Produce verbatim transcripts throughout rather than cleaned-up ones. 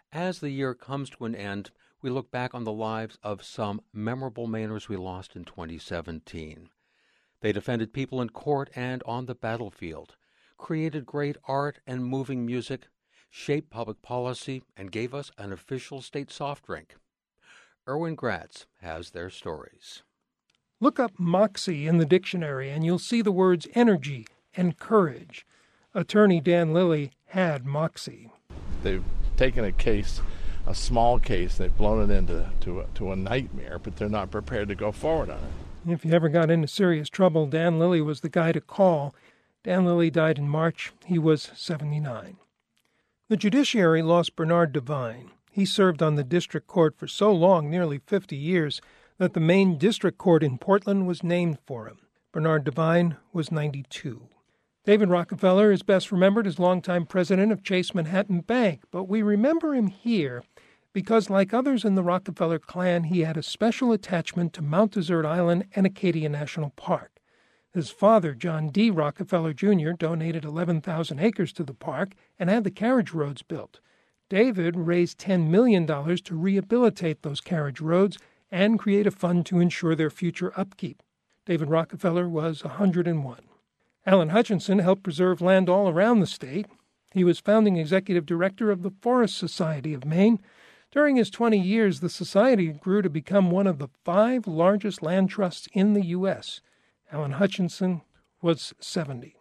As the year comes to an end, we look back on the lives of some memorable Mainers we lost in twenty seventeen. They defended people in court and on the battlefield, created great art and moving music, shaped public policy, and gave us an official state soft drink. Erwin Gratz has their stories. Look up moxie in the dictionary and you'll see the words energy and courage. Attorney Dan Lilly had moxie. They've taken a case, a small case, they've blown it into to a, to a nightmare, but they're not prepared to go forward on it. If you ever got into serious trouble, Dan Lilly was the guy to call. Dan Lilly died in March. He was seventy-nine. The judiciary lost Bernard Devine. He served on the district court for so long, nearly fifty years, that the main district court in Portland was named for him. Bernard Devine was ninety-two. David Rockefeller is best remembered as longtime president of Chase Manhattan Bank, but we remember him here because, like others in the Rockefeller clan, he had a special attachment to Mount Desert Island and Acadia National Park. His father, John D. Rockefeller Junior, donated eleven thousand acres to the park and had the carriage roads built. David raised ten million dollars to rehabilitate those carriage roads and create a fund to ensure their future upkeep. David Rockefeller was one hundred and one. Alan Hutchinson helped preserve land all around the state. He was founding executive director of the Forest Society of Maine. During his twenty years, the society grew to become one of the five largest land trusts in the U S Alan Hutchinson was seventy.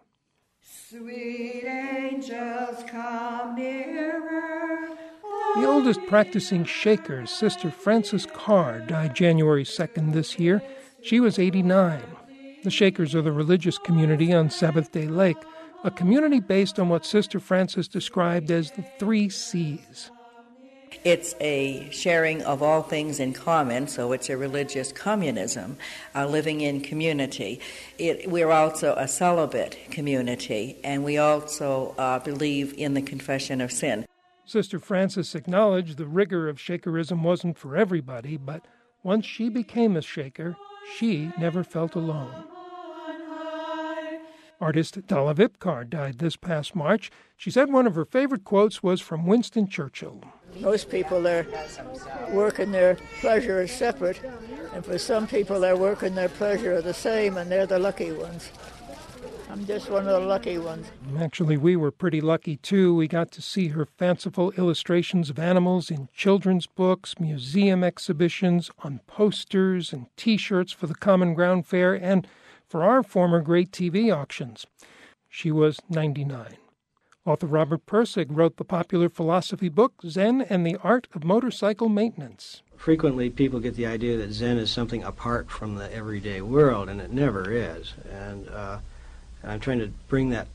Sweet angels, come nearer. The oldest practicing Shaker, Sister Frances Carr, died January second this year. She was eighty-nine. The Shakers are the religious community on Sabbath Day Lake, a community based on what Sister Frances described as the three C's. It's a sharing of all things in common, so it's a religious communism, uh, living in community. It, we're also a celibate community, and we also uh, believe in the confession of sin. Sister Frances acknowledged the rigor of Shakerism wasn't for everybody, but once she became a Shaker, she never felt alone. Artist Dalla Vipcar died this past March. She said one of her favorite quotes was from Winston Churchill. Most people, their work and their pleasure is separate, and for some people their work and their pleasure are the same, and they're the lucky ones. I'm just one of the lucky ones. Actually, we were pretty lucky, too. We got to see her fanciful illustrations of animals in children's books, museum exhibitions, on posters and T-shirts for the Common Ground Fair, and for our former great T V auctions. She was ninety-nine. Author Robert Pirsig wrote the popular philosophy book Zen and the Art of Motorcycle Maintenance. Frequently, people get the idea that Zen is something apart from the everyday world, and it never is. And uh, I'm trying to bring that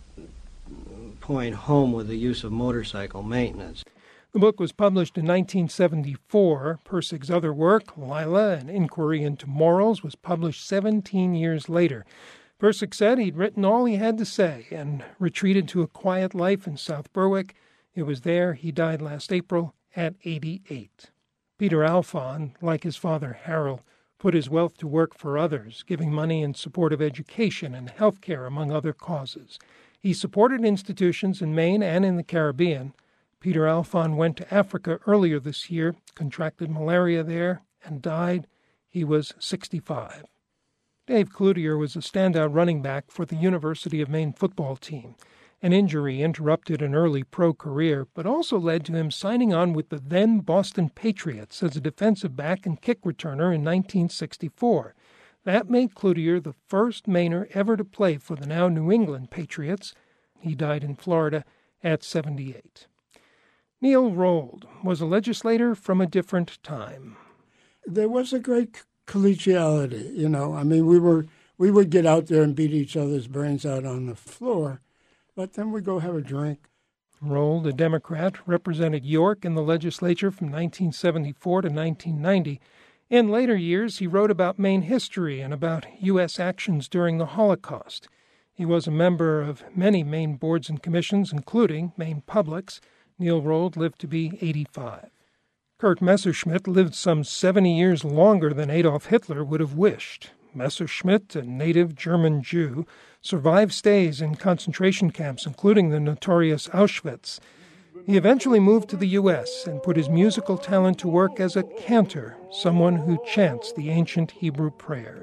point home with the use of motorcycle maintenance. The book was published in nineteen seventy-four. Pirsig's other work, Lila, An Inquiry into Morals, was published seventeen years later. Pirsig said he'd written all he had to say and retreated to a quiet life in South Berwick. It was there he died last April at eighty-eight. Peter Alfond, like his father Harold, put his wealth to work for others, giving money in support of education and health care, among other causes. He supported institutions in Maine and in the Caribbean. Peter Alfond went to Africa earlier this year, contracted malaria there, and died. He was sixty-five. Dave Cloutier was a standout running back for the University of Maine football team. An injury interrupted an early pro career, but also led to him signing on with the then Boston Patriots as a defensive back and kick returner in nineteen sixty-four. That made Cloutier the first Mainer ever to play for the now New England Patriots. He died in Florida at seventy-eight. Neil Rold was a legislator from a different time. There was a great collegiality, you know. I mean, we were we would get out there and beat each other's brains out on the floor, but then we'd go have a drink. Rold, a Democrat, represented York in the legislature from nineteen seventy-four to nineteen ninety. In later years, he wrote about Maine history and about U S actions during the Holocaust. He was a member of many Maine boards and commissions, including Maine Publics. Neil Rold lived to be eighty-five. Kurt Messerschmitt lived some seventy years longer than Adolf Hitler would have wished. Messerschmitt, a native German Jew, survived stays in concentration camps, including the notorious Auschwitz. He eventually moved to the U S and put his musical talent to work as a cantor, someone who chants the ancient Hebrew prayer.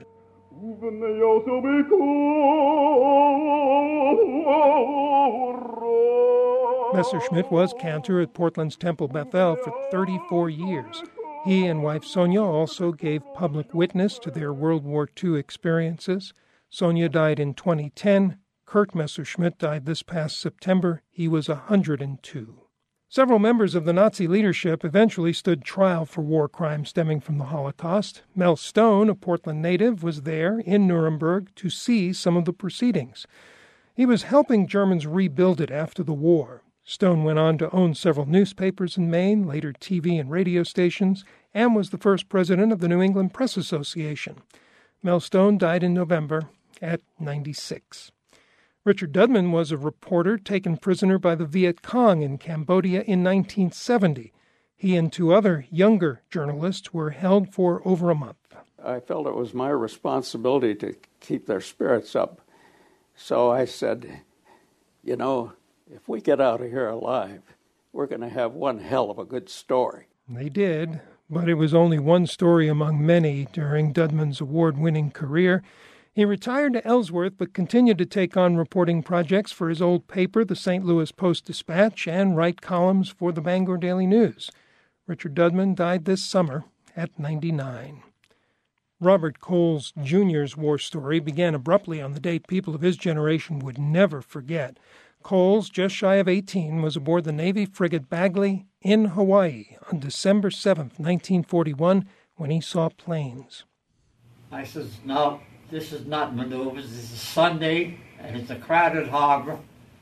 Messerschmitt was cantor at Portland's Temple Bethel for thirty-four years. He and wife Sonia also gave public witness to their World War Two experiences. Sonia died in twenty ten. Kurt Messerschmitt died this past September. He was one hundred two. Several members of the Nazi leadership eventually stood trial for war crimes stemming from the Holocaust. Mel Stone, a Portland native, was there in Nuremberg to see some of the proceedings. He was helping Germans rebuild it after the war. Stone went on to own several newspapers in Maine, later T V and radio stations, and was the first president of the New England Press Association. Mel Stone died in November at ninety-six. Richard Dudman was a reporter taken prisoner by the Viet Cong in Cambodia in nineteen seventy. He and two other younger journalists were held for over a month. I felt it was my responsibility to keep their spirits up. So I said, you know, if we get out of here alive, we're going to have one hell of a good story. They did, but it was only one story among many during Dudman's award-winning career. He retired to Ellsworth but continued to take on reporting projects for his old paper, the Saint Louis Post-Dispatch, and write columns for the Bangor Daily News. Richard Dudman died this summer at ninety-nine. Robert Coles Junior's war story began abruptly on the date people of his generation would never forget. Coles, just shy of eighteen, was aboard the Navy frigate Bagley in Hawaii on December seventh, nineteen forty-one, when he saw planes. I says, no, this is not maneuvers. This is Sunday, and it's a crowded harbor.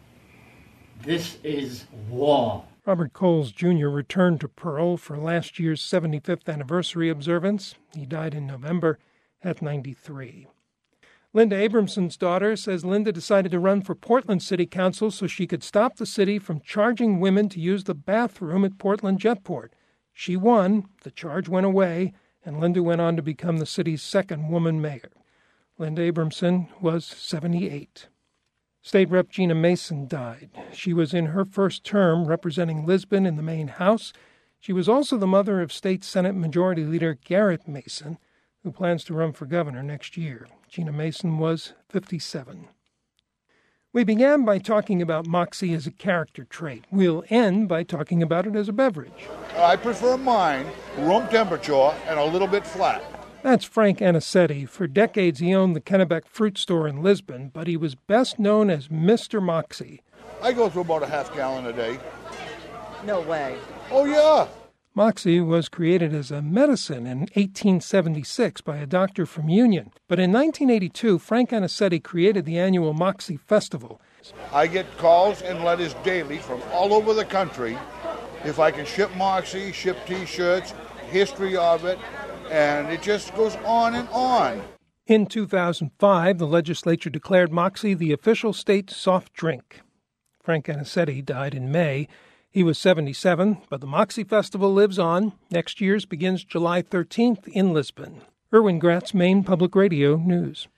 This is war. Robert Coles Junior returned to Pearl for last year's seventy-fifth anniversary observance. He died in November at ninety-three. Linda Abramson's daughter says Linda decided to run for Portland City Council so she could stop the city from charging women to use the bathroom at Portland Jetport. She won, the charge went away, and Linda went on to become the city's second woman mayor. Linda Abramson was seventy-eight. State Rep Gina Mason died. She was in her first term representing Lisbon in the Maine House. She was also the mother of State Senate Majority Leader Garrett Mason, who plans to run for governor next year. Gina Mason was fifty-seven. We began by talking about moxie as a character trait. We'll end by talking about it as a beverage. I prefer mine room temperature and a little bit flat. That's Frank Anicetti. For decades, he owned the Kennebec Fruit Store in Lisbon, but he was best known as Mister Moxie. I go through about a half gallon a day. No way. Oh, yeah. Moxie was created as a medicine in eighteen seventy-six by a doctor from Union. But in nineteen eighty-two, Frank Anicetti created the annual Moxie Festival. I get calls and letters daily from all over the country. If I can ship Moxie, ship T-shirts, history of it, and it just goes on and on. In two thousand five, the legislature declared Moxie the official state soft drink. Frank Anicetti died in May. He was seventy-seven, but the Moxie Festival lives on. Next year's begins July thirteenth in Lisbon. Erwin Gratz, Maine Public Radio News.